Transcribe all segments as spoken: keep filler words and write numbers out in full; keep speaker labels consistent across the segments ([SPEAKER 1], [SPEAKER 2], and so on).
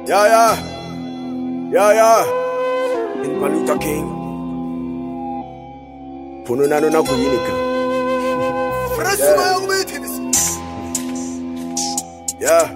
[SPEAKER 1] Yeah, yeah. Yeah, yeah. In Paluta King. Pununano na kuyinika. Yeah.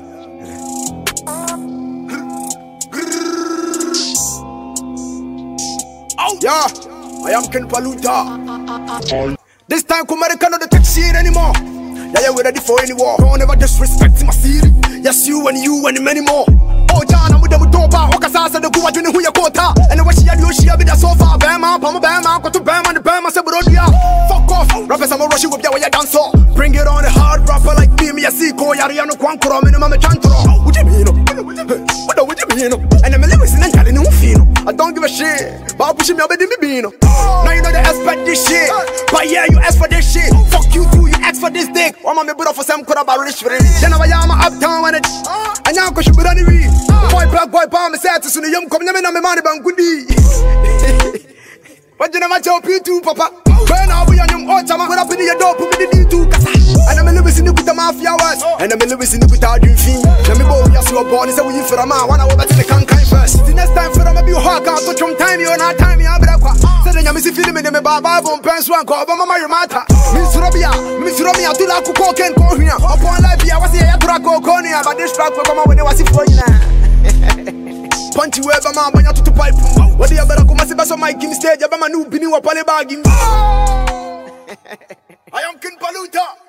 [SPEAKER 1] Yeah. I am Ken Paluta. This time Kumerica not take shit anymore. Yeah, yeah, we're ready for any war. Don't ever disrespect my city. Yes, you and you and many more. Oh, John, I'm with them with Dopa. Okasa said the Kuwa doing who you quota. And what she had you, she had been so far. Bama, Pama Bama, go to Bama, the Bama, Saburodia. Fuck off. Rappers, I'm a rush with you when you dance. Bring it on a hard rapper like me, me, a Siko, Yariano, Quankuro, minimum, Chantro. What do you mean? What do you mean? And I'm a living in Italy, no feel. I don't give a shit. But I'm pushing me up in the Bino. Now you know they expect this shit. But yeah, you ask for this shit. Fuck you too, you ask for this dick. I'm a member for some crap about rich for it. Then I'm a uptown when it. And now I should be running me. Boy, black boy, palm, set to the young come in on my money, but goodie. What did I tell you too, Papa? When I'll be on your autumn, I'm up in your door, put me the D two. And I'm a little bit with the mafia was. And I'm a little bit with our dream fiend. Let me go, yes, you were born, so we for a man. One hour back to the cankai first. The next time for them, I'll be hawk out, but from time you're not time, you're better. So then you're missing feeling in the Baba, Pants one call, Mama Marimata. Miss Robia, Miss Romia, to la cook and call here. Upon life, I was here, Draco, Conia, but this track will come out when they was for you now. Punchy wherever my man to pipe. What the other come as a my king stage, I'm a new binu a palebagin. I am Ken Paluta.